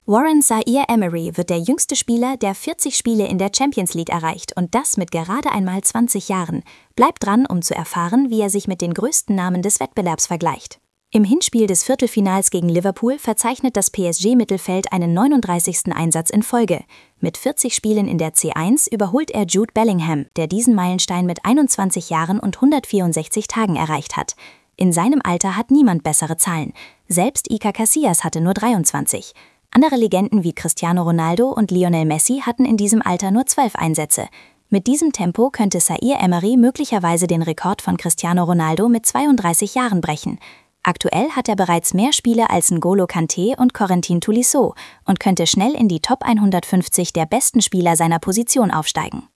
Warren Zaïre-Emery wird der jüngste Spieler, der 40 Spiele in der Champions League erreicht und das mit gerade einmal 20 Jahren. Bleibt dran, um zu erfahren, wie er sich mit den größten Namen des Wettbewerbs vergleicht. Im Hinspiel des Viertelfinals gegen Liverpool verzeichnet das PSG-Mittelfeld einen 39. Einsatz in Folge. Mit 40 Spielen in der C1 überholt er Jude Bellingham, der diesen Meilenstein mit 21 Jahren und 164 Tagen erreicht hat. In seinem Alter hat niemand bessere Zahlen. Selbst Iker Casillas hatte nur 23. Andere Legenden wie Cristiano Ronaldo und Lionel Messi hatten in diesem Alter nur 12 Einsätze. Mit diesem Tempo könnte Zaïre-Emery möglicherweise den Rekord von Cristiano Ronaldo mit 32 Jahren brechen. Aktuell hat er bereits mehr Spiele als N'Golo Kanté und Corentin Tolisso und könnte schnell in die Top 150 der besten Spieler seiner Position aufsteigen.